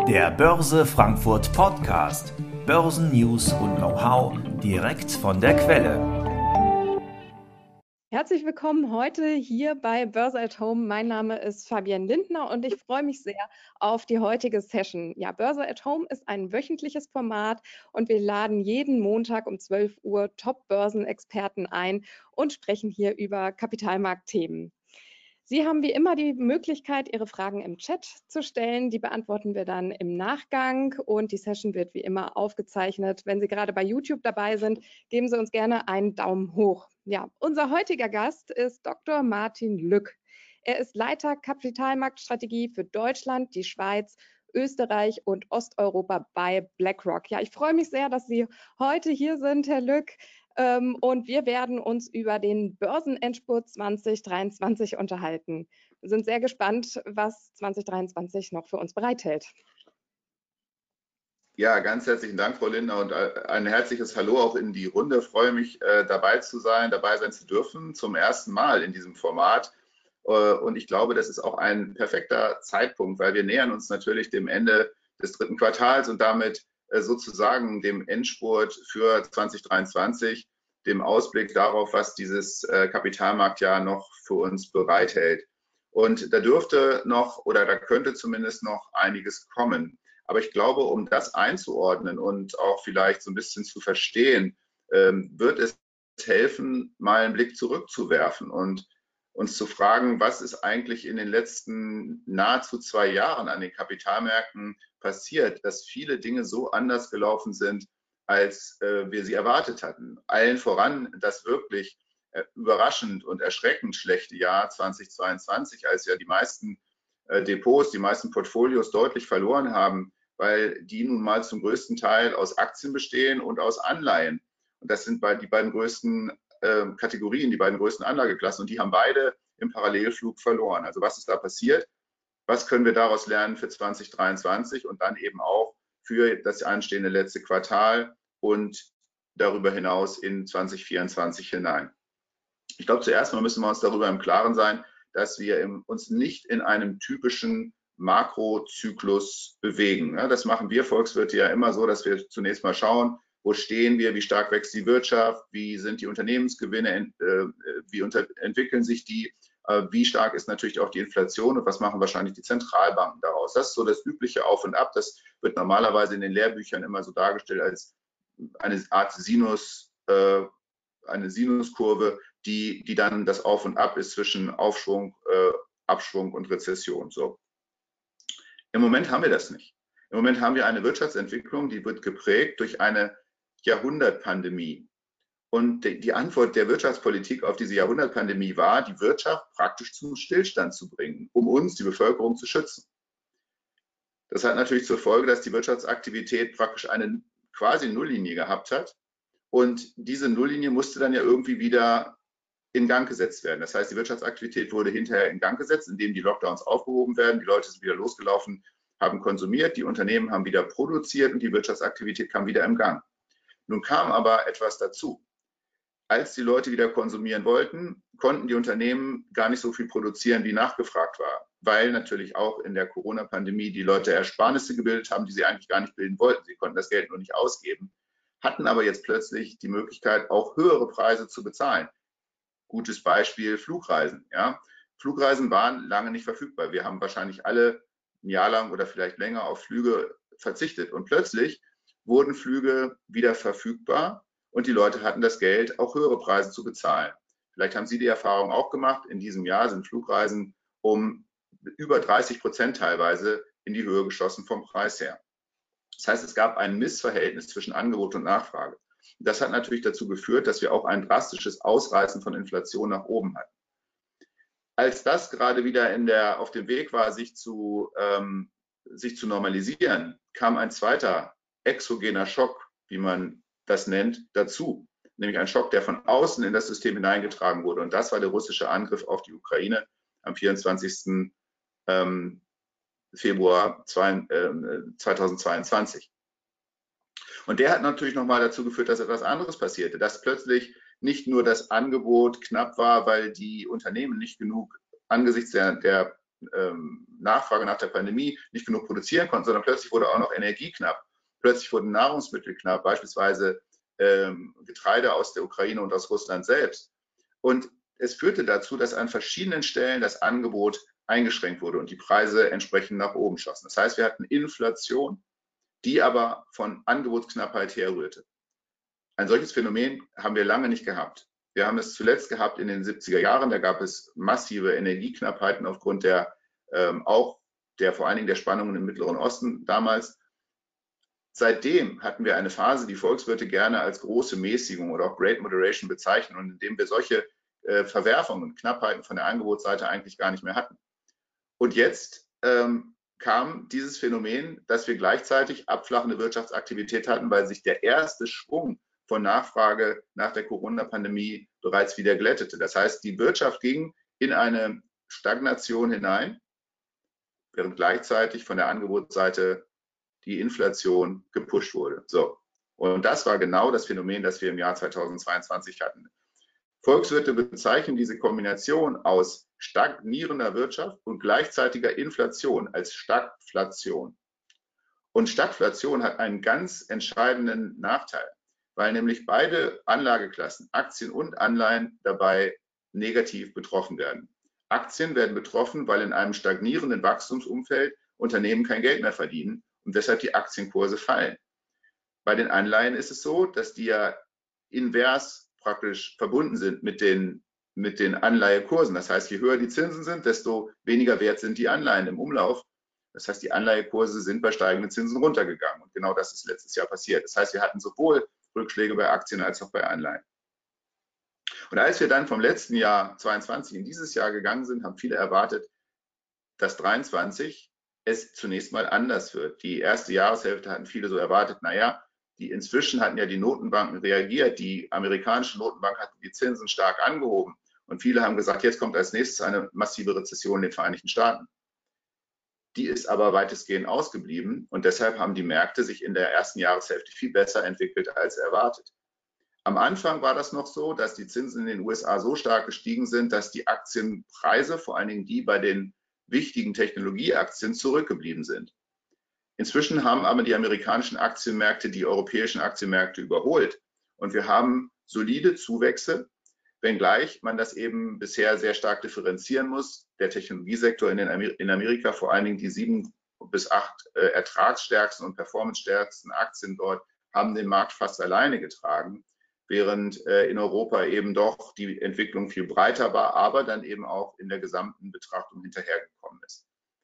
Der Börse Frankfurt Podcast. Börsennews und Know-how direkt von der Quelle. Herzlich willkommen heute hier bei Börse at Home. Mein Name ist Fabienne Lindner und ich freue mich sehr auf die heutige Session. Ja, Börse at Home ist ein wöchentliches Format und wir laden jeden Montag um 12 Uhr Top-Börsenexperten ein und sprechen hier über Kapitalmarktthemen. Sie haben wie immer die Möglichkeit, Ihre Fragen im Chat zu stellen. Die beantworten wir dann im Nachgang und die Session wird wie immer aufgezeichnet. Wenn Sie gerade bei YouTube dabei sind, geben Sie uns gerne einen Daumen hoch. Ja, unser heutiger Gast ist Dr. Martin Lück. Er ist Leiter Kapitalmarktstrategie für Deutschland, die Schweiz, Österreich und Osteuropa bei BlackRock. Ja, ich freue mich sehr, dass Sie heute hier sind, Herr Lück. Und wir werden uns über den Börsenendspurt 2023 unterhalten. Wir sind sehr gespannt, was 2023 noch für uns bereithält. Ja, ganz herzlichen Dank, Frau Lindner, und ein herzliches Hallo auch in die Runde. Ich freue mich, dabei sein zu dürfen, zum ersten Mal in diesem Format. Und ich glaube, das ist auch ein perfekter Zeitpunkt, weil wir nähern uns natürlich dem Ende des dritten Quartals und damit sozusagen dem Endspurt für 2023, dem Ausblick darauf, was dieses Kapitalmarktjahr noch für uns bereithält. Und da dürfte noch oder da könnte zumindest noch einiges kommen. Aber ich glaube, um das einzuordnen und auch vielleicht so ein bisschen zu verstehen, wird es helfen, mal einen Blick zurückzuwerfen und uns zu fragen, was ist eigentlich in den letzten nahezu 2 Jahren an den Kapitalmärkten passiert, dass viele Dinge so anders gelaufen sind, als wir sie erwartet hatten. Allen voran das wirklich überraschend und erschreckend schlechte Jahr 2022, als ja die meisten Depots, die meisten Portfolios deutlich verloren haben, weil die nun mal zum größten Teil aus Aktien bestehen und aus Anleihen. Und das sind die beiden größten Kategorien, die beiden größten Anlageklassen. Und die haben beide im Parallelflug verloren. Also was ist da passiert? Was können wir daraus lernen für 2023 und dann eben auch für das anstehende letzte Quartal und darüber hinaus in 2024 hinein? Ich glaube, zuerst mal müssen wir uns darüber im Klaren sein, dass wir uns nicht in einem typischen Makrozyklus bewegen. Das machen wir Volkswirte ja immer so, dass wir zunächst mal schauen, wo stehen wir, wie stark wächst die Wirtschaft, wie sind die Unternehmensgewinne, wie entwickeln sich die, wie stark ist natürlich auch die Inflation und was machen wahrscheinlich die Zentralbanken daraus. Das ist so das übliche Auf und Ab. Das wird normalerweise in den Lehrbüchern immer so dargestellt als eine Art eine Sinuskurve, die dann das Auf und Ab ist zwischen Aufschwung, Abschwung und Rezession. So. Im Moment haben wir das nicht. Im Moment haben wir eine Wirtschaftsentwicklung, die wird geprägt durch eine Jahrhundertpandemie. Und die Antwort der Wirtschaftspolitik auf diese Jahrhundertpandemie war, die Wirtschaft praktisch zum Stillstand zu bringen, um uns, die Bevölkerung, zu schützen. Das hat natürlich zur Folge, dass die Wirtschaftsaktivität praktisch eine quasi Nulllinie gehabt hat. Und diese Nulllinie musste dann ja irgendwie wieder in Gang gesetzt werden. Das heißt, die Wirtschaftsaktivität wurde hinterher in Gang gesetzt, indem die Lockdowns aufgehoben werden. Die Leute sind wieder losgelaufen, haben konsumiert, die Unternehmen haben wieder produziert und die Wirtschaftsaktivität kam wieder im Gang. Nun kam aber etwas dazu. Als die Leute wieder konsumieren wollten, konnten die Unternehmen gar nicht so viel produzieren, wie nachgefragt war, weil natürlich auch in der Corona-Pandemie die Leute Ersparnisse gebildet haben, die sie eigentlich gar nicht bilden wollten. Sie konnten das Geld nur nicht ausgeben, hatten aber jetzt plötzlich die Möglichkeit, auch höhere Preise zu bezahlen. Gutes Beispiel Flugreisen. Ja. Flugreisen waren lange nicht verfügbar. Wir haben wahrscheinlich alle ein Jahr lang oder vielleicht länger auf Flüge verzichtet. Und plötzlich wurden Flüge wieder verfügbar und die Leute hatten das Geld, auch höhere Preise zu bezahlen. Vielleicht haben Sie die Erfahrung auch gemacht. In diesem Jahr sind Flugreisen um über 30% teilweise in die Höhe geschossen vom Preis her. Das heißt, es gab ein Missverhältnis zwischen Angebot und Nachfrage. Das hat natürlich dazu geführt, dass wir auch ein drastisches Ausreißen von Inflation nach oben hatten. Als das gerade wieder auf dem Weg war, sich zu normalisieren, kam ein zweiter exogener Schock, wie man das nennt, dazu. Nämlich ein Schock, der von außen in das System hineingetragen wurde. Und das war der russische Angriff auf die Ukraine am 24. Februar 2022. Und der hat natürlich nochmal dazu geführt, dass etwas anderes passierte, dass plötzlich nicht nur das Angebot knapp war, weil die Unternehmen nicht genug angesichts der Nachfrage nach der Pandemie nicht genug produzieren konnten, sondern plötzlich wurde auch noch Energie knapp. Plötzlich wurden Nahrungsmittel knapp, beispielsweise Getreide aus der Ukraine und aus Russland selbst. Und es führte dazu, dass an verschiedenen Stellen das Angebot eingeschränkt wurde und die Preise entsprechend nach oben schossen. Das heißt, wir hatten Inflation, die aber von Angebotsknappheit herrührte. Ein solches Phänomen haben wir lange nicht gehabt. Wir haben es zuletzt gehabt in den 70er Jahren. Da gab es massive Energieknappheiten aufgrund der vor allen Dingen der Spannungen im Mittleren Osten damals. Seitdem hatten wir eine Phase, die Volkswirte gerne als große Mäßigung oder auch Great Moderation bezeichnen und in dem wir solche Verwerfungen, Knappheiten von der Angebotsseite eigentlich gar nicht mehr hatten. Und jetzt kam dieses Phänomen, dass wir gleichzeitig abflachende Wirtschaftsaktivität hatten, weil sich der erste Schwung von Nachfrage nach der Corona-Pandemie bereits wieder glättete. Das heißt, die Wirtschaft ging in eine Stagnation hinein, während gleichzeitig von der Angebotsseite die Inflation gepusht wurde. So. Und das war genau das Phänomen, das wir im Jahr 2022 hatten. Volkswirte bezeichnen diese Kombination aus stagnierender Wirtschaft und gleichzeitiger Inflation als Stagflation. Und Stagflation hat einen ganz entscheidenden Nachteil, weil nämlich beide Anlageklassen, Aktien und Anleihen, dabei negativ betroffen werden. Aktien werden betroffen, weil in einem stagnierenden Wachstumsumfeld Unternehmen kein Geld mehr verdienen und deshalb die Aktienkurse fallen. Bei den Anleihen ist es so, dass die ja invers praktisch verbunden sind mit den Anleihekursen. Das heißt, je höher die Zinsen sind, desto weniger wert sind die Anleihen im Umlauf. Das heißt, die Anleihekurse sind bei steigenden Zinsen runtergegangen. Und genau das ist letztes Jahr passiert. Das heißt, wir hatten sowohl Rückschläge bei Aktien als auch bei Anleihen. Und als wir dann vom letzten Jahr 22 in dieses Jahr gegangen sind, haben viele erwartet, dass 23 es zunächst mal anders wird. Die erste Jahreshälfte hatten viele so erwartet, naja, inzwischen hatten ja die Notenbanken reagiert, die amerikanische Notenbank hat die Zinsen stark angehoben und viele haben gesagt, jetzt kommt als nächstes eine massive Rezession in den Vereinigten Staaten. Die ist aber weitestgehend ausgeblieben und deshalb haben die Märkte sich in der ersten Jahreshälfte viel besser entwickelt als erwartet. Am Anfang war das noch so, dass die Zinsen in den USA so stark gestiegen sind, dass die Aktienpreise, vor allen Dingen die bei den wichtigen Technologieaktien, zurückgeblieben sind. Inzwischen haben aber die amerikanischen Aktienmärkte die europäischen Aktienmärkte überholt und wir haben solide Zuwächse, wenngleich man das eben bisher sehr stark differenzieren muss. Der Technologiesektor in Amerika, vor allen Dingen die 7 bis 8 ertragsstärksten und performancestärksten Aktien dort, haben den Markt fast alleine getragen, während in Europa eben doch die Entwicklung viel breiter war, aber dann eben auch in der gesamten Betrachtung hinterhergekommen ist.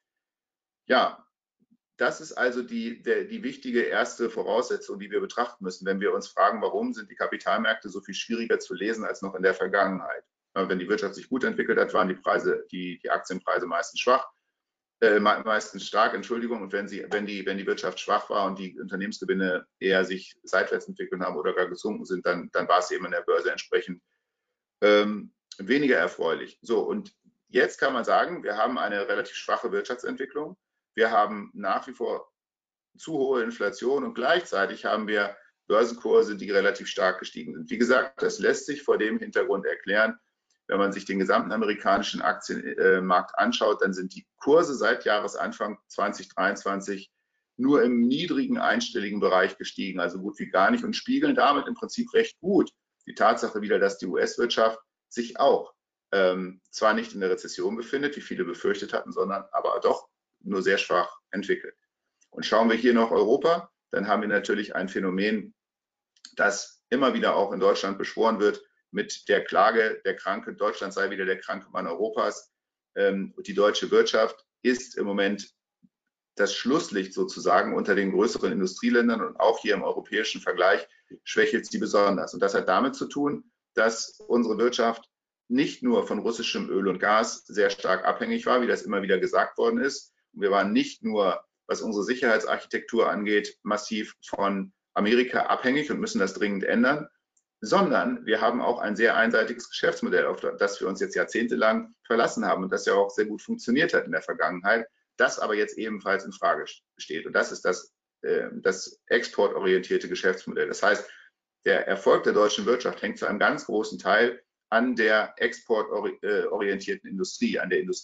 Ja, das ist also die wichtige erste Voraussetzung, die wir betrachten müssen, wenn wir uns fragen, warum sind die Kapitalmärkte so viel schwieriger zu lesen als noch in der Vergangenheit. Wenn die Wirtschaft sich gut entwickelt hat, waren die Aktienpreise meistens meistens stark, Entschuldigung, und wenn die Wirtschaft schwach war und die Unternehmensgewinne eher sich seitwärts entwickelt haben oder gar gesunken sind, dann war es eben an der Börse entsprechend weniger erfreulich. So, und jetzt kann man sagen, wir haben eine relativ schwache Wirtschaftsentwicklung. Wir haben nach wie vor zu hohe Inflation und gleichzeitig haben wir Börsenkurse, die relativ stark gestiegen sind. Wie gesagt, das lässt sich vor dem Hintergrund erklären. Wenn man sich den gesamten amerikanischen Aktienmarkt anschaut, dann sind die Kurse seit Jahresanfang 2023 nur im niedrigen einstelligen Bereich gestiegen, also gut wie gar nicht, und spiegeln damit im Prinzip recht gut die Tatsache wider, dass die US-Wirtschaft sich auch zwar nicht in der Rezession befindet, wie viele befürchtet hatten, sondern aber doch nur sehr schwach entwickelt. Und schauen wir hier noch Europa, dann haben wir natürlich ein Phänomen, das immer wieder auch in Deutschland beschworen wird, mit der Klage, der Kranke, Deutschland sei wieder der kranke Mann Europas. Die deutsche Wirtschaft ist im Moment das Schlusslicht sozusagen unter den größeren Industrieländern und auch hier im europäischen Vergleich schwächelt sie besonders. Und das hat damit zu tun, dass unsere Wirtschaft nicht nur von russischem Öl und Gas sehr stark abhängig war, wie das immer wieder gesagt worden ist. Und wir waren nicht nur, was unsere Sicherheitsarchitektur angeht, massiv von Amerika abhängig und müssen das dringend ändern, sondern wir haben auch ein sehr einseitiges Geschäftsmodell, auf das wir uns jetzt jahrzehntelang verlassen haben und das ja auch sehr gut funktioniert hat in der Vergangenheit, das aber jetzt ebenfalls in Frage steht. Und das ist das exportorientierte Geschäftsmodell. Das heißt, der Erfolg der deutschen Wirtschaft hängt zu einem ganz großen Teil an der exportorientierten Industrie, an der Industrie,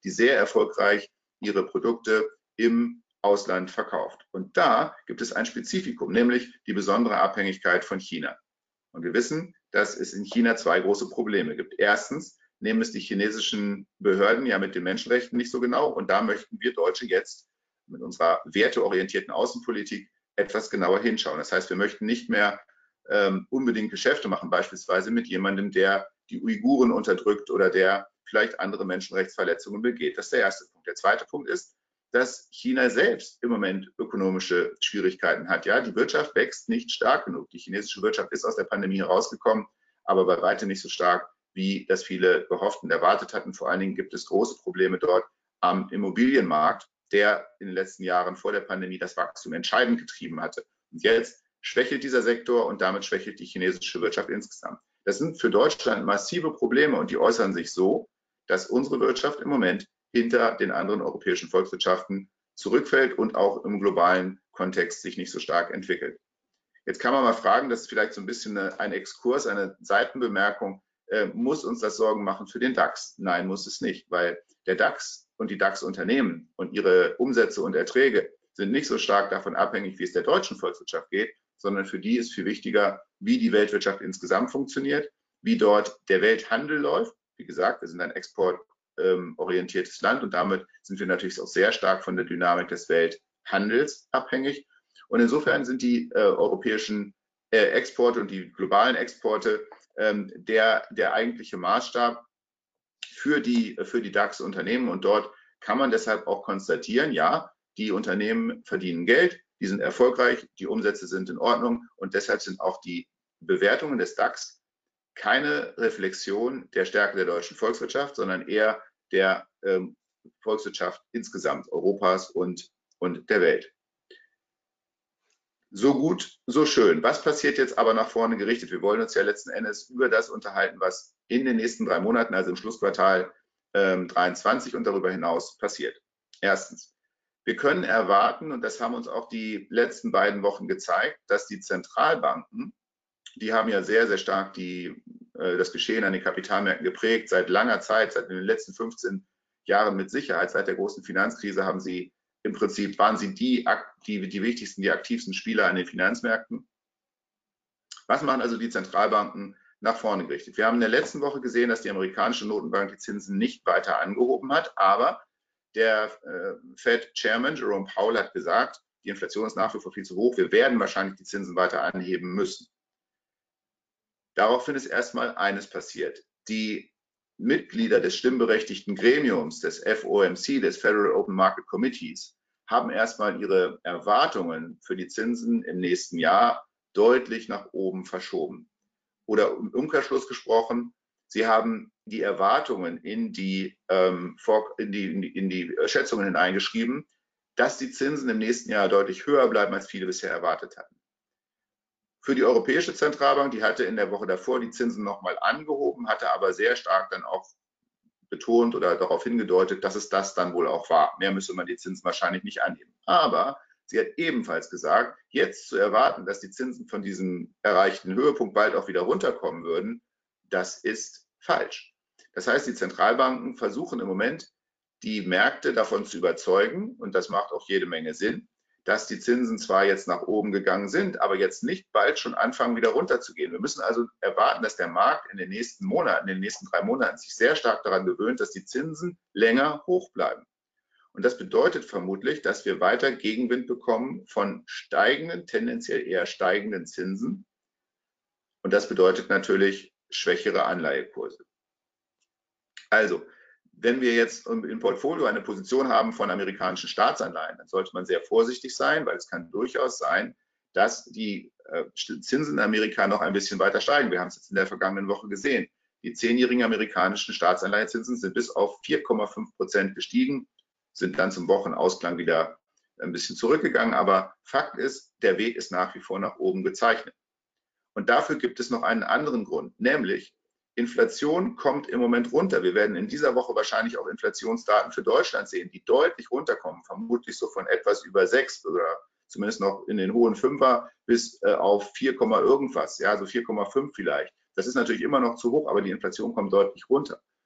die sehr erfolgreich ihre Produkte im Ausland verkauft. Und da gibt es ein Spezifikum, nämlich die besondere Abhängigkeit von China. Und wir wissen, dass es in China zwei große Probleme gibt. Erstens nehmen es die chinesischen Behörden ja mit den Menschenrechten nicht so genau. Und da möchten wir Deutsche jetzt mit unserer werteorientierten Außenpolitik etwas genauer hinschauen. Das heißt, wir möchten nicht mehr unbedingt Geschäfte machen, beispielsweise mit jemandem, der die Uiguren unterdrückt oder der vielleicht andere Menschenrechtsverletzungen begeht. Das ist der erste Punkt. Der zweite Punkt ist, dass China selbst im Moment ökonomische Schwierigkeiten hat. Ja, die Wirtschaft wächst nicht stark genug. Die chinesische Wirtschaft ist aus der Pandemie herausgekommen, aber bei weitem nicht so stark, wie das viele gehofft und erwartet hatten. Vor allen Dingen gibt es große Probleme dort am Immobilienmarkt, der in den letzten Jahren vor der Pandemie das Wachstum entscheidend getrieben hatte. Und jetzt schwächelt dieser Sektor und damit schwächelt die chinesische Wirtschaft insgesamt. Das sind für Deutschland massive Probleme und die äußern sich so, dass unsere Wirtschaft im Moment hinter den anderen europäischen Volkswirtschaften zurückfällt und auch im globalen Kontext sich nicht so stark entwickelt. Jetzt kann man mal fragen, das ist vielleicht so ein bisschen ein Exkurs, eine Seitenbemerkung, muss uns das Sorgen machen für den DAX? Nein, muss es nicht, weil der DAX und die DAX-Unternehmen und ihre Umsätze und Erträge sind nicht so stark davon abhängig, wie es der deutschen Volkswirtschaft geht, sondern für die ist viel wichtiger, wie die Weltwirtschaft insgesamt funktioniert, wie dort der Welthandel läuft. Wie gesagt, wir sind ein exportorientiertes Land und damit sind wir natürlich auch sehr stark von der Dynamik des Welthandels abhängig. Und insofern sind die europäischen Exporte und die globalen Exporte der eigentliche Maßstab für die DAX-Unternehmen. Und dort kann man deshalb auch konstatieren, ja, die Unternehmen verdienen Geld, die sind erfolgreich, die Umsätze sind in Ordnung und deshalb sind auch die Bewertungen des DAX keine Reflexion der Stärke der deutschen Volkswirtschaft, sondern eher der Volkswirtschaft insgesamt Europas und der Welt. So gut, so schön. Was passiert jetzt aber nach vorne gerichtet? Wir wollen uns ja letzten Endes über das unterhalten, was in den nächsten 3 Monaten, also im Schlussquartal 23 und darüber hinaus passiert. Erstens, wir können erwarten, und das haben uns auch die letzten beiden Wochen gezeigt, dass die Zentralbanken, die haben ja sehr, sehr stark das Geschehen an den Kapitalmärkten geprägt, seit langer Zeit, seit den letzten 15 Jahren mit Sicherheit, seit der großen Finanzkrise waren sie die wichtigsten, die aktivsten Spieler an den Finanzmärkten. Was machen also die Zentralbanken nach vorne gerichtet? Wir haben in der letzten Woche gesehen, dass die amerikanische Notenbank die Zinsen nicht weiter angehoben hat, aber der Fed-Chairman Jerome Powell hat gesagt, die Inflation ist nach wie vor viel zu hoch, wir werden wahrscheinlich die Zinsen weiter anheben müssen. Daraufhin ist erstmal eines passiert. Die Mitglieder des stimmberechtigten Gremiums, des FOMC, des Federal Open Market Committees, haben erstmal ihre Erwartungen für die Zinsen im nächsten Jahr deutlich nach oben verschoben. Oder im Umkehrschluss gesprochen, sie haben die Erwartungen in die Schätzungen hineingeschrieben, dass die Zinsen im nächsten Jahr deutlich höher bleiben, als viele bisher erwartet hatten. Für die Europäische Zentralbank, die hatte in der Woche davor die Zinsen nochmal angehoben, hatte aber sehr stark dann auch betont oder darauf hingedeutet, dass es das dann wohl auch war. Mehr müsse man die Zinsen wahrscheinlich nicht anheben. Aber sie hat ebenfalls gesagt, jetzt zu erwarten, dass die Zinsen von diesem erreichten Höhepunkt bald auch wieder runterkommen würden, das ist falsch. Das heißt, die Zentralbanken versuchen im Moment, die Märkte davon zu überzeugen, und das macht auch jede Menge Sinn, dass die Zinsen zwar jetzt nach oben gegangen sind, aber jetzt nicht bald schon anfangen, wieder runterzugehen. Wir müssen also erwarten, dass der Markt in den nächsten Monaten, in den nächsten 3 Monaten sich sehr stark daran gewöhnt, dass die Zinsen länger hoch bleiben. Und das bedeutet vermutlich, dass wir weiter Gegenwind bekommen von steigenden, tendenziell eher steigenden Zinsen. Und das bedeutet natürlich schwächere Anleihekurse. Also, wenn wir jetzt im Portfolio eine Position haben von amerikanischen Staatsanleihen, dann sollte man sehr vorsichtig sein, weil es kann durchaus sein, dass die Zinsen in Amerika noch ein bisschen weiter steigen. Wir haben es jetzt in der vergangenen Woche gesehen. Die 10-jährigen amerikanischen Staatsanleihenzinsen sind bis auf 4,5% gestiegen, sind dann zum Wochenausklang wieder ein bisschen zurückgegangen. Aber Fakt ist, der Weg ist nach wie vor nach oben gezeichnet. Und dafür gibt es noch einen anderen Grund, nämlich Inflation kommt im Moment runter. Wir werden in dieser Woche wahrscheinlich auch Inflationsdaten für Deutschland sehen, die deutlich runterkommen, vermutlich so von etwas über 6 oder zumindest noch in den hohen 5er bis auf 4, irgendwas, ja, so 4,5 vielleicht. Das ist natürlich immer noch zu hoch, aber die Inflation kommt deutlich runter.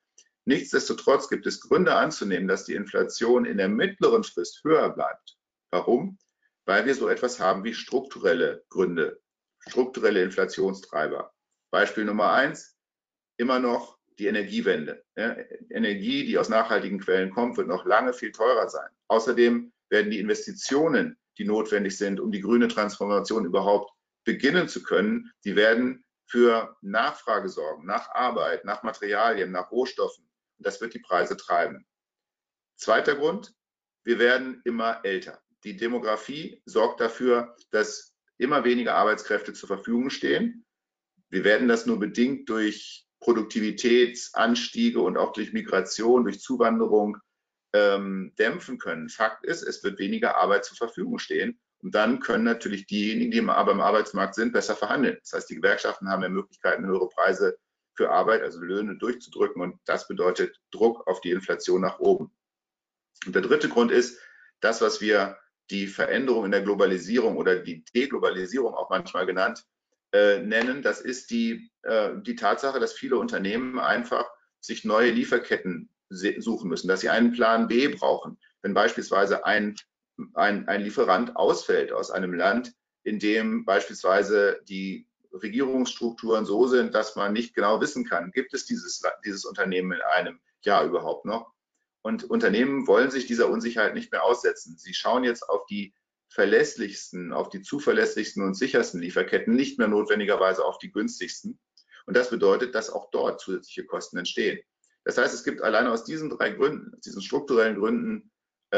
Nichtsdestotrotz gibt es Gründe anzunehmen, dass die Inflation in der mittleren Frist höher bleibt. Warum? Weil wir so etwas haben wie strukturelle Gründe, strukturelle Inflationstreiber. Beispiel Nummer 1, immer noch die Energiewende. Ja, Energie, die aus nachhaltigen Quellen kommt, wird noch lange viel teurer sein. Außerdem werden die Investitionen, die notwendig sind, um die grüne Transformation überhaupt beginnen zu können, die werden für Nachfrage sorgen, nach Arbeit, nach Materialien, nach Rohstoffen. Und das wird die Preise treiben. Zweiter Grund, wir werden immer älter. Die Demografie sorgt dafür, dass immer weniger Arbeitskräfte zur Verfügung stehen. Wir werden das nur bedingt durch Produktivitätsanstiege und auch durch Migration, durch Zuwanderung dämpfen können. Fakt ist, es wird weniger Arbeit zur Verfügung stehen. Und dann können natürlich diejenigen, die aber im Arbeitsmarkt sind, besser verhandeln. Das heißt, die Gewerkschaften haben ja Möglichkeiten, höhere Preise für Arbeit, also Löhne durchzudrücken. Und das bedeutet Druck auf die Inflation nach oben. Und der dritte Grund ist, das, was wir die Veränderung in der Globalisierung oder die Deglobalisierung auch manchmal genannt nennen, das ist die Tatsache, dass viele Unternehmen einfach sich neue Lieferketten suchen müssen, dass sie einen Plan B brauchen. Wenn beispielsweise ein Lieferant ausfällt aus einem Land, in dem beispielsweise die Regierungsstrukturen so sind, dass man nicht genau wissen kann, gibt es dieses Unternehmen in einem Jahr überhaupt noch? Und Unternehmen wollen sich dieser Unsicherheit nicht mehr aussetzen. Sie schauen jetzt auf die verlässlichsten, auf die zuverlässigsten und sichersten Lieferketten, nicht mehr notwendigerweise auf die günstigsten. Und das bedeutet, dass auch dort zusätzliche Kosten entstehen. Das heißt, es gibt alleine aus diesen 3 Gründen, aus diesen strukturellen Gründen,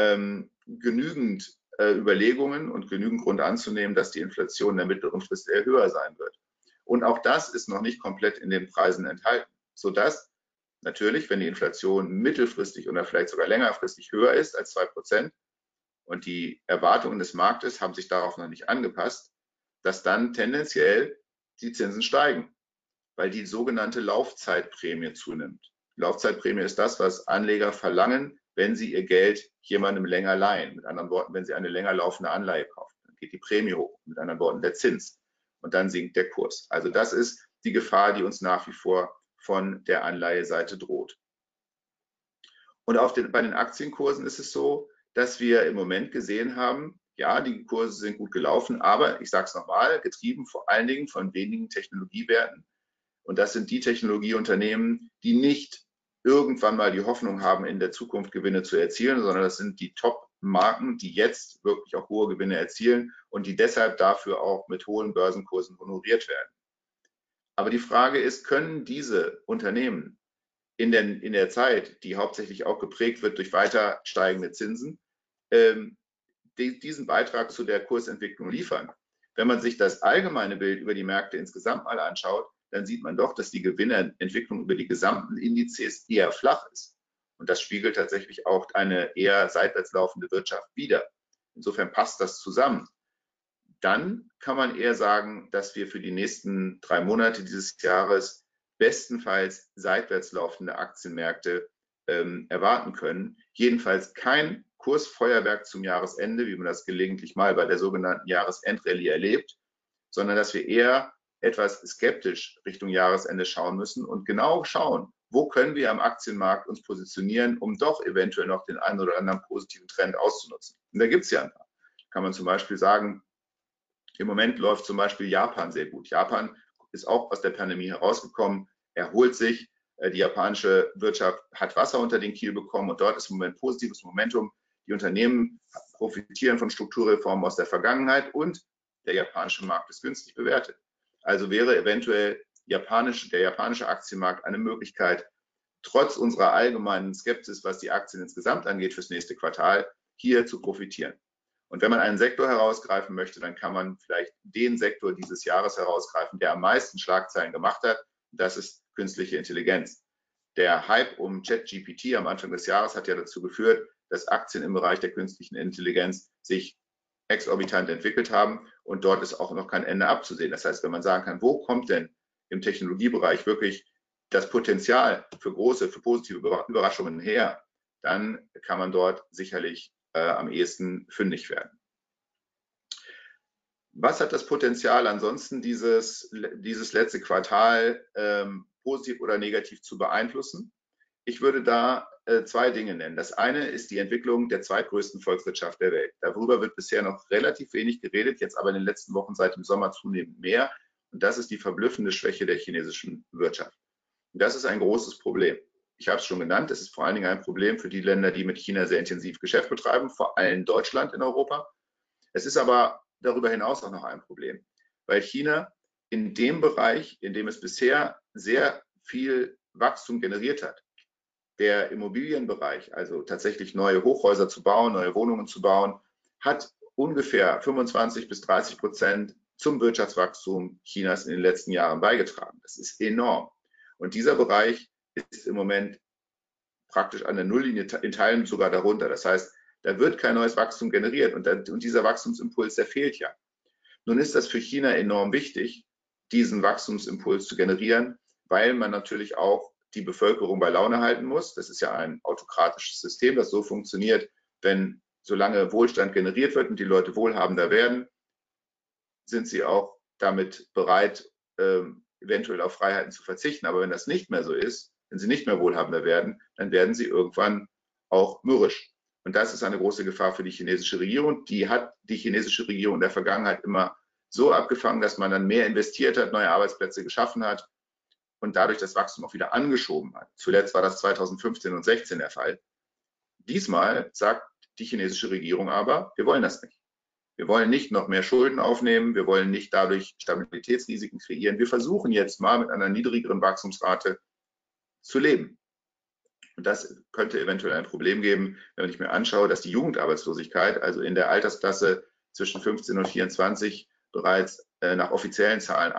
genügend Überlegungen und genügend Grund anzunehmen, dass die Inflation in der mittleren Frist eher höher sein wird. Und auch das ist noch nicht komplett in den Preisen enthalten, sodass natürlich, wenn die Inflation mittelfristig oder vielleicht sogar längerfristig höher ist als 2% und die Erwartungen des Marktes haben sich darauf noch nicht angepasst, dass dann tendenziell die Zinsen steigen, weil die sogenannte Laufzeitprämie zunimmt. Die Laufzeitprämie ist das, was Anleger verlangen, wenn sie ihr Geld jemandem länger leihen. Mit anderen Worten, wenn sie eine länger laufende Anleihe kaufen, dann geht die Prämie hoch. Mit anderen Worten, der Zins. Und dann sinkt der Kurs. Also das ist die Gefahr, die uns nach wie vor von der Anleiheseite droht. Und bei den Aktienkursen ist es so, dass wir im Moment gesehen haben, ja, die Kurse sind gut gelaufen, aber ich sage es nochmal, getrieben vor allen Dingen von wenigen Technologiewerten. Und das sind die Technologieunternehmen, die nicht irgendwann mal die Hoffnung haben, in der Zukunft Gewinne zu erzielen, sondern das sind die Top-Marken, die jetzt wirklich auch hohe Gewinne erzielen und die deshalb dafür auch mit hohen Börsenkursen honoriert werden. Aber die Frage ist, können diese Unternehmen in der Zeit, die hauptsächlich auch geprägt wird durch weiter steigende Zinsen, diesen Beitrag zu der Kursentwicklung liefern? Wenn man sich das allgemeine Bild über die Märkte insgesamt mal anschaut, dann sieht man doch, dass die Gewinnerentwicklung über die gesamten Indizes eher flach ist. Und das spiegelt tatsächlich auch eine eher seitwärts laufende Wirtschaft wider. Insofern passt das zusammen. Dann kann man eher sagen, dass wir für die nächsten 3 Monate dieses Jahres bestenfalls seitwärts laufende Aktienmärkte erwarten können. Jedenfalls kein Kursfeuerwerk zum Jahresende, wie man das gelegentlich mal bei der sogenannten Jahresendrallye erlebt, sondern dass wir eher etwas skeptisch Richtung Jahresende schauen müssen und genau schauen, wo können wir am Aktienmarkt uns positionieren, um doch eventuell noch den einen oder anderen positiven Trend auszunutzen. Und da gibt es ja ein paar. Kann man zum Beispiel sagen, im Moment läuft zum Beispiel Japan sehr gut. Japan ist auch aus der Pandemie herausgekommen, erholt sich. Die japanische Wirtschaft hat Wasser unter den Kiel bekommen und dort ist im Moment positives Momentum. Die Unternehmen profitieren von Strukturreformen aus der Vergangenheit und der japanische Markt ist günstig bewertet. Also wäre eventuell der japanische Aktienmarkt eine Möglichkeit, trotz unserer allgemeinen Skepsis, was die Aktien insgesamt angeht, fürs nächste Quartal hier zu profitieren. Und wenn man einen Sektor herausgreifen möchte, dann kann man vielleicht den Sektor dieses Jahres herausgreifen, der am meisten Schlagzeilen gemacht hat. Und das ist künstliche Intelligenz. Der Hype um ChatGPT am Anfang des Jahres hat ja dazu geführt, dass Aktien im Bereich der künstlichen Intelligenz sich exorbitant entwickelt haben und dort ist auch noch kein Ende abzusehen. Das heißt, wenn man sagen kann, wo kommt denn im Technologiebereich wirklich das Potenzial für positive Überraschungen her, dann kann man dort sicherlich am ehesten fündig werden. Was hat das Potenzial ansonsten dieses letzte Quartal positiv oder negativ zu beeinflussen? Ich würde da zwei Dinge nennen. Das eine ist die Entwicklung der zweitgrößten Volkswirtschaft der Welt. Darüber wird bisher noch relativ wenig geredet, jetzt aber in den letzten Wochen seit dem Sommer zunehmend mehr. Und das ist die verblüffende Schwäche der chinesischen Wirtschaft. Und das ist ein großes Problem. Ich habe es schon genannt, es ist vor allen Dingen ein Problem für die Länder, die mit China sehr intensiv Geschäft betreiben, vor allem Deutschland in Europa. Es ist aber darüber hinaus auch noch ein Problem, weil China in dem Bereich, in dem es bisher sehr viel Wachstum generiert hat, der Immobilienbereich, also tatsächlich neue Hochhäuser zu bauen, neue Wohnungen zu bauen, hat ungefähr 25-30% zum Wirtschaftswachstum Chinas in den letzten Jahren beigetragen. Das ist enorm. Und dieser Bereich ist im Moment praktisch an der Nulllinie, in Teilen sogar darunter. Das heißt, da wird kein neues Wachstum generiert und dieser Wachstumsimpuls, der fehlt ja. Nun ist das für China enorm wichtig, diesen Wachstumsimpuls zu generieren, weil man natürlich auch die Bevölkerung bei Laune halten muss. Das ist ja ein autokratisches System, das so funktioniert, solange Wohlstand generiert wird und die Leute wohlhabender werden, sind sie auch damit bereit, eventuell auf Freiheiten zu verzichten. Aber wenn das nicht mehr so ist, wenn sie nicht mehr wohlhabender werden, dann werden sie irgendwann auch mürrisch. Und das ist eine große Gefahr für die chinesische Regierung. Die hat die chinesische Regierung in der Vergangenheit immer so abgefangen, dass man dann mehr investiert hat, neue Arbeitsplätze geschaffen hat und dadurch das Wachstum auch wieder angeschoben hat. Zuletzt war das 2015 und 2016 der Fall. Diesmal sagt die chinesische Regierung aber, wir wollen das nicht. Wir wollen nicht noch mehr Schulden aufnehmen, wir wollen nicht dadurch Stabilitätsrisiken kreieren. Wir versuchen jetzt mal mit einer niedrigeren Wachstumsrate zu leben. Und das könnte eventuell ein Problem geben, wenn ich mir anschaue, dass die Jugendarbeitslosigkeit, also in der Altersklasse zwischen 15 und 24, bereits nach offiziellen Zahlen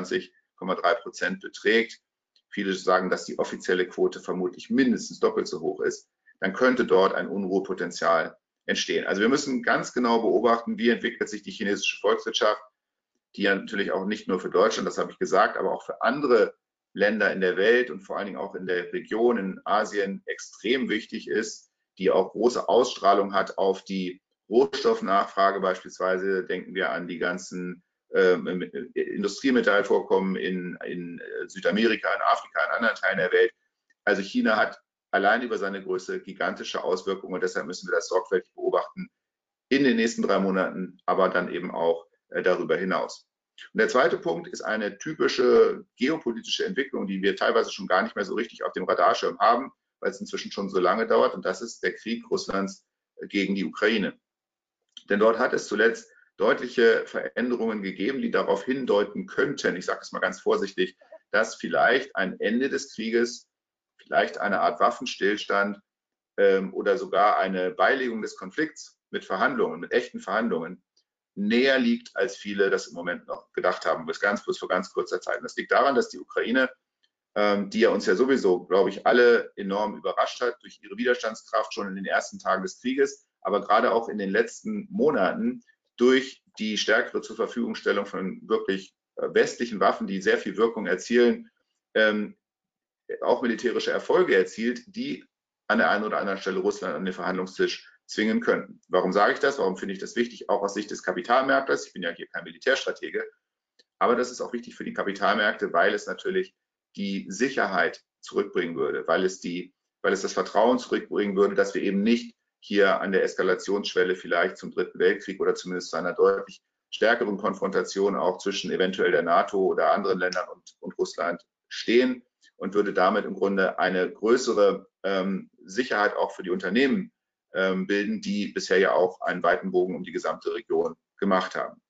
21,3% beträgt. Viele sagen, dass die offizielle Quote vermutlich mindestens doppelt so hoch ist. Dann könnte dort ein Unruhepotenzial entstehen. Also wir müssen ganz genau beobachten, wie entwickelt sich die chinesische Volkswirtschaft, die ja natürlich auch nicht nur für Deutschland, das habe ich gesagt, aber auch für andere Länder in der Welt und vor allen Dingen auch in der Region in Asien extrem wichtig ist, die auch große Ausstrahlung hat auf die Rohstoffnachfrage beispielsweise. Denken wir an die ganzen Industriemetallvorkommen in Südamerika, in Afrika, in anderen Teilen der Welt. Also China hat allein über seine Größe gigantische Auswirkungen und deshalb müssen wir das sorgfältig beobachten in den nächsten 3 Monaten, aber dann eben auch darüber hinaus. Und der zweite Punkt ist eine typische geopolitische Entwicklung, die wir teilweise schon gar nicht mehr so richtig auf dem Radarschirm haben, weil es inzwischen schon so lange dauert. Und das ist der Krieg Russlands gegen die Ukraine. Denn dort hat es zuletzt deutliche Veränderungen gegeben, die darauf hindeuten könnten, ich sage es mal ganz vorsichtig, dass vielleicht ein Ende des Krieges, vielleicht eine Art Waffenstillstand oder sogar eine Beilegung des Konflikts mit Verhandlungen, mit echten Verhandlungen, näher liegt, als viele das im Moment noch gedacht haben, bis vor ganz kurzer Zeit. Und das liegt daran, dass die Ukraine, die ja uns ja sowieso, glaube ich, alle enorm überrascht hat durch ihre Widerstandskraft schon in den ersten Tagen des Krieges, aber gerade auch in den letzten Monaten durch die stärkere Zurverfügungstellung von wirklich westlichen Waffen, die sehr viel Wirkung erzielen, auch militärische Erfolge erzielt, die an der einen oder anderen Stelle Russland an den Verhandlungstisch zwingen könnten. Warum sage ich das? Warum finde ich das wichtig? Auch aus Sicht des Kapitalmarktes. Ich bin ja hier kein Militärstratege, aber das ist auch wichtig für die Kapitalmärkte, weil es natürlich die Sicherheit zurückbringen würde, weil es das Vertrauen zurückbringen würde, dass wir eben nicht hier an der Eskalationsschwelle vielleicht zum Dritten Weltkrieg oder zumindest zu einer deutlich stärkeren Konfrontation auch zwischen eventuell der NATO oder anderen Ländern und Russland stehen und würde damit im Grunde eine größere Sicherheit auch für die Unternehmen bilden, die bisher ja auch einen weiten Bogen um die gesamte Region gemacht haben.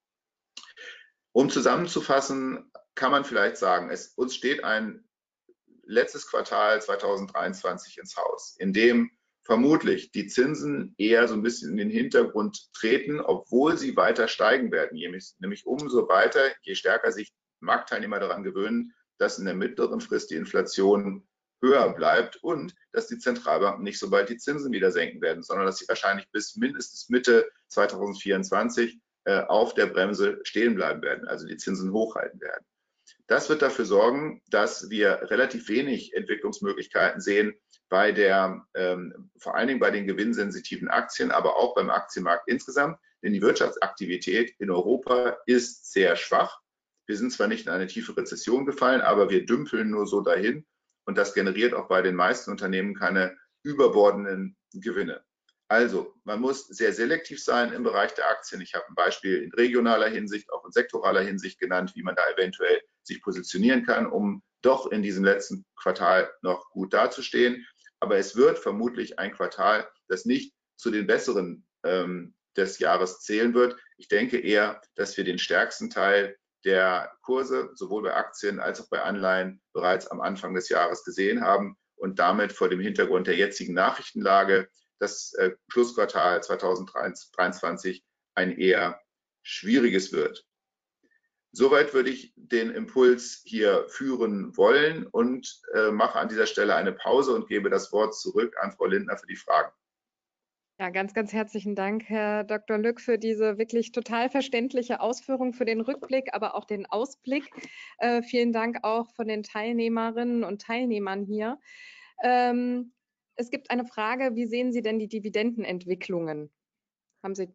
Um zusammenzufassen, kann man vielleicht sagen, uns steht ein letztes Quartal 2023 ins Haus, in dem vermutlich die Zinsen eher so ein bisschen in den Hintergrund treten, obwohl sie weiter steigen werden, nämlich umso weiter, je stärker sich Marktteilnehmer daran gewöhnen, dass in der mittleren Frist die Inflation höher bleibt und dass die Zentralbanken nicht so bald die Zinsen wieder senken werden, sondern dass sie wahrscheinlich bis mindestens Mitte 2024 auf der Bremse stehen bleiben werden, also die Zinsen hochhalten werden. Das wird dafür sorgen, dass wir relativ wenig Entwicklungsmöglichkeiten sehen vor allen Dingen bei den gewinnsensitiven Aktien, aber auch beim Aktienmarkt insgesamt, denn die Wirtschaftsaktivität in Europa ist sehr schwach. Wir sind zwar nicht in eine tiefe Rezession gefallen, aber wir dümpeln nur so dahin und das generiert auch bei den meisten Unternehmen keine überbordenden Gewinne. Also, man muss sehr selektiv sein im Bereich der Aktien. Ich habe ein Beispiel in regionaler Hinsicht, auch in sektoraler Hinsicht genannt, wie man da eventuell sich positionieren kann, um doch in diesem letzten Quartal noch gut dazustehen. Aber es wird vermutlich ein Quartal, das nicht zu den besseren des Jahres zählen wird. Ich denke eher, dass wir den stärksten Teil der Kurse sowohl bei Aktien als auch bei Anleihen bereits am Anfang des Jahres gesehen haben und damit vor dem Hintergrund der jetzigen Nachrichtenlage das Schlussquartal 2023 ein eher schwieriges wird. Soweit würde ich den Impuls hier führen wollen und mache an dieser Stelle eine Pause und gebe das Wort zurück an Frau Lindner für die Fragen. Ja, ganz, ganz herzlichen Dank, Herr Dr. Lück, für diese wirklich total verständliche Ausführung, für den Rückblick, aber auch den Ausblick. Vielen Dank auch von den Teilnehmerinnen und Teilnehmern hier. Es gibt eine Frage, wie sehen Sie denn die Dividendenentwicklungen? Haben Sie?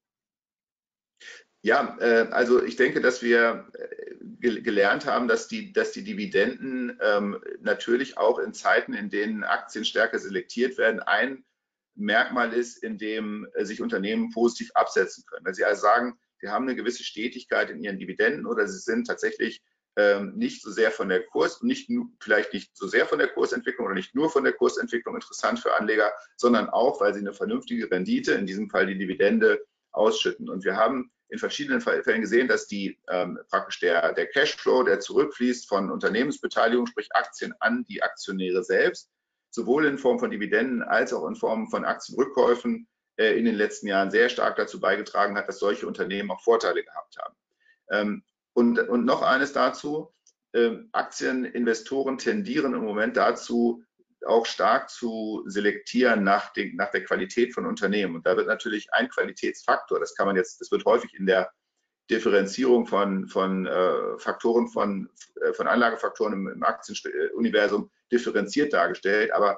Ja, also ich denke, dass wir gelernt haben, dass die Dividenden natürlich auch in Zeiten, in denen Aktien stärker selektiert werden, ein Merkmal ist, in dem sich Unternehmen positiv absetzen können. Wenn Sie also sagen, sie haben eine gewisse Stetigkeit in ihren Dividenden oder sie sind tatsächlich nicht so sehr von der vielleicht nicht so sehr von der Kursentwicklung oder nicht nur von der Kursentwicklung interessant für Anleger, sondern auch, weil sie eine vernünftige Rendite, in diesem Fall die Dividende, ausschütten. Und wir haben in verschiedenen Fällen gesehen, dass praktisch der Cashflow, der zurückfließt von Unternehmensbeteiligung, sprich Aktien an die Aktionäre selbst, sowohl in Form von Dividenden als auch in Form von Aktienrückkäufen in den letzten Jahren sehr stark dazu beigetragen hat, dass solche Unternehmen auch Vorteile gehabt haben. Und noch eines dazu, Aktieninvestoren tendieren im Moment dazu, auch stark zu selektieren nach der Qualität von Unternehmen. Und da wird natürlich ein Qualitätsfaktor, das wird häufig in der Differenzierung von Faktoren, von Anlagefaktoren im Aktienuniversum differenziert dargestellt. Aber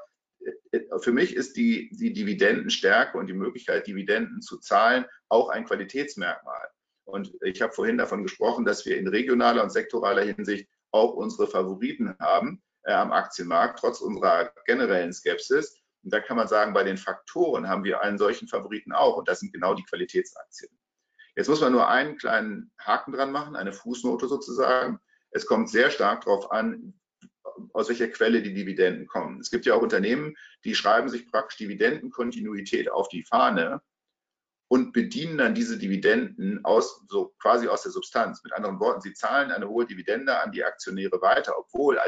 für mich ist die Dividendenstärke und die Möglichkeit, Dividenden zu zahlen, auch ein Qualitätsmerkmal. Und ich habe vorhin davon gesprochen, dass wir in regionaler und sektoraler Hinsicht auch unsere Favoriten haben am Aktienmarkt, trotz unserer generellen Skepsis. Und da kann man sagen, bei den Faktoren haben wir einen solchen Favoriten auch. Und das sind genau die Qualitätsaktien. Jetzt muss man nur einen kleinen Haken dran machen, eine Fußnote sozusagen. Es kommt sehr stark darauf an, aus welcher Quelle die Dividenden kommen. Es gibt ja auch Unternehmen, die schreiben sich praktisch Dividendenkontinuität auf die Fahne und bedienen dann diese Dividenden quasi aus der Substanz. Mit anderen Worten, sie zahlen eine hohe Dividende an die Aktionäre weiter, obwohl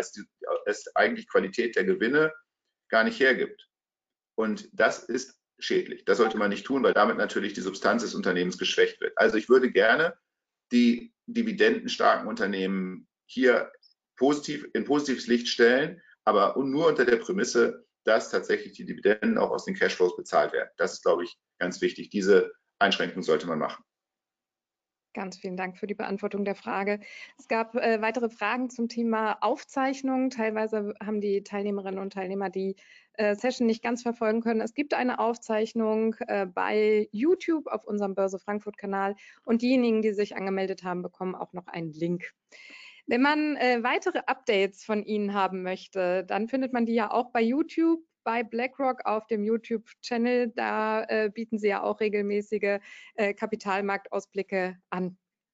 es eigentlich Qualität der Gewinne gar nicht hergibt. Und das ist schädlich. Das sollte man nicht tun, weil damit natürlich die Substanz des Unternehmens geschwächt wird. Also ich würde gerne die dividendenstarken Unternehmen hier in positives Licht stellen, aber nur unter der Prämisse, dass tatsächlich die Dividenden auch aus den Cashflows bezahlt werden. Das ist, glaube ich, ganz wichtig. Diese Einschränkung sollte man machen. Ganz vielen Dank für die Beantwortung der Frage. Es gab weitere Fragen zum Thema Aufzeichnung. Teilweise haben die Teilnehmerinnen und Teilnehmer die Session nicht ganz verfolgen können. Es gibt eine Aufzeichnung bei YouTube auf unserem Börse Frankfurt-Kanal und diejenigen, die sich angemeldet haben, bekommen auch noch einen Link. Wenn man weitere Updates von Ihnen haben möchte, dann findet man die ja auch bei YouTube, bei BlackRock auf dem YouTube-Channel. Da bieten Sie ja auch regelmäßige Kapitalmarktausblicke an.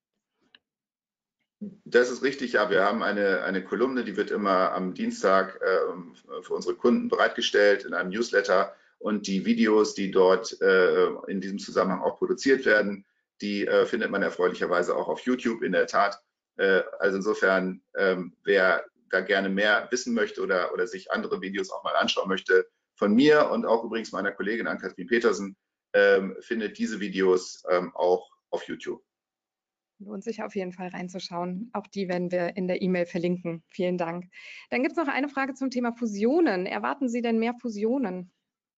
Das ist richtig, ja. Wir haben eine Kolumne, die wird immer am Dienstag für unsere Kunden bereitgestellt in einem Newsletter. Und die Videos, die dort in diesem Zusammenhang auch produziert werden, die findet man erfreulicherweise auch auf YouTube in der Tat. Also insofern, wer da gerne mehr wissen möchte oder sich andere Videos auch mal anschauen möchte, von mir und auch übrigens meiner Kollegin Ann-Kathrin Petersen, findet diese Videos auch auf YouTube. Lohnt sich auf jeden Fall reinzuschauen. Auch die werden wir in der E-Mail verlinken. Vielen Dank. Dann gibt es noch eine Frage zum Thema Fusionen. Erwarten Sie denn mehr Fusionen?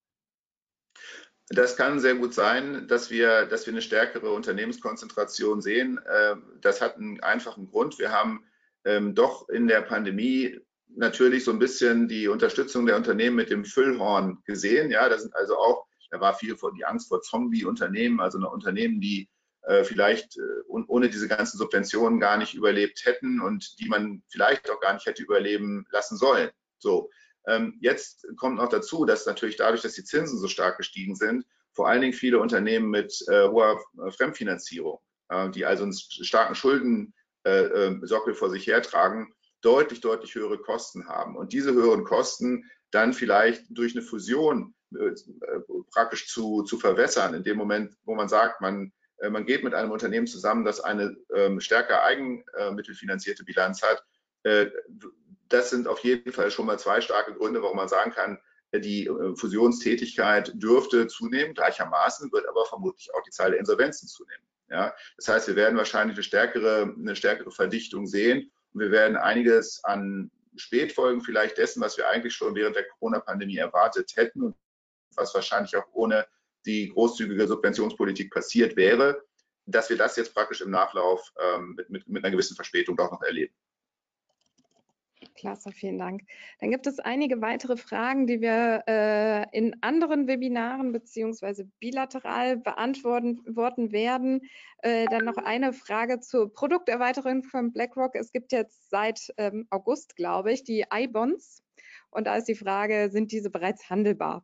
Das kann sehr gut sein, dass wir eine stärkere Unternehmenskonzentration sehen. Das hat einen einfachen Grund. Wir haben doch in der Pandemie natürlich so ein bisschen die Unterstützung der Unternehmen mit dem Füllhorn gesehen. Ja, da war viel die Angst vor Zombie-Unternehmen, also Unternehmen, die vielleicht ohne diese ganzen Subventionen gar nicht überlebt hätten und die man vielleicht auch gar nicht hätte überleben lassen sollen. So, jetzt kommt noch dazu, dass natürlich dadurch, dass die Zinsen so stark gestiegen sind, vor allen Dingen viele Unternehmen mit hoher Fremdfinanzierung, die also einen starken Sockel vor sich hertragen, deutlich höhere Kosten haben. Und diese höheren Kosten dann vielleicht durch eine Fusion praktisch zu verwässern, in dem Moment, wo man sagt, man geht mit einem Unternehmen zusammen, das eine stärker eigenmittelfinanzierte Bilanz hat. Das sind auf jeden Fall schon mal 2 starke Gründe, warum man sagen kann, die Fusionstätigkeit dürfte zunehmen, gleichermaßen wird aber vermutlich auch die Zahl der Insolvenzen zunehmen. Ja? Das heißt, wir werden wahrscheinlich eine stärkere Verdichtung sehen und wir werden einiges an Spätfolgen vielleicht dessen, was wir eigentlich schon während der Corona-Pandemie erwartet hätten und was wahrscheinlich auch ohne die großzügige Subventionspolitik passiert wäre, dass wir das jetzt praktisch im Nachlauf mit einer gewissen Verspätung doch noch erleben. Klasse, vielen Dank. Dann gibt es einige weitere Fragen, die wir in anderen Webinaren beziehungsweise bilateral beantworten werden. Dann noch eine Frage zur Produkterweiterung von BlackRock. Es gibt jetzt seit August, glaube ich, die I-Bonds. Und da ist die Frage, sind diese bereits handelbar?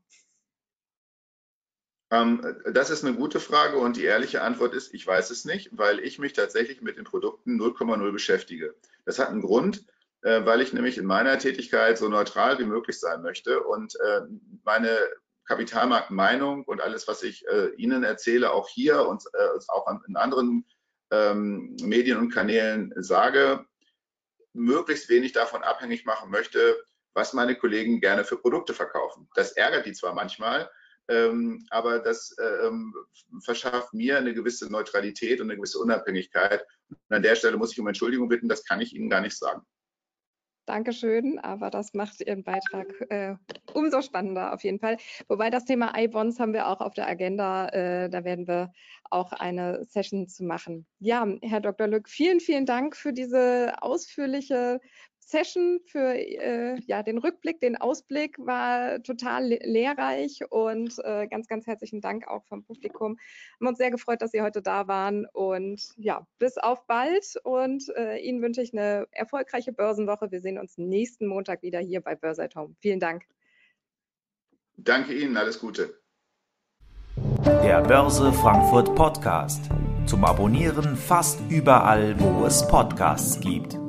Das ist eine gute Frage und die ehrliche Antwort ist, ich weiß es nicht, weil ich mich tatsächlich mit den Produkten 0,0 beschäftige. Das hat einen Grund, weil ich nämlich in meiner Tätigkeit so neutral wie möglich sein möchte und meine Kapitalmarktmeinung und alles, was ich Ihnen erzähle, auch hier und auch in anderen Medien und Kanälen sage, möglichst wenig davon abhängig machen möchte, was meine Kollegen gerne für Produkte verkaufen. Das ärgert die zwar manchmal, aber das verschafft mir eine gewisse Neutralität und eine gewisse Unabhängigkeit. Und an der Stelle muss ich um Entschuldigung bitten, das kann ich Ihnen gar nicht sagen. Dankeschön, aber das macht Ihren Beitrag umso spannender auf jeden Fall. Wobei das Thema I-Bonds haben wir auch auf der Agenda, da werden wir auch eine Session zu machen. Ja, Herr Dr. Lück, vielen Dank für diese ausführliche Session, für den Rückblick, den Ausblick, war total lehrreich und ganz herzlichen Dank auch vom Publikum. Haben uns sehr gefreut, dass Sie heute da waren und ja, bis auf bald und Ihnen wünsche ich eine erfolgreiche Börsenwoche. Wir sehen uns nächsten Montag wieder hier bei Börse at Home. Vielen Dank. Danke Ihnen, alles Gute. Der Börse Frankfurt Podcast. Zum Abonnieren fast überall, wo es Podcasts gibt.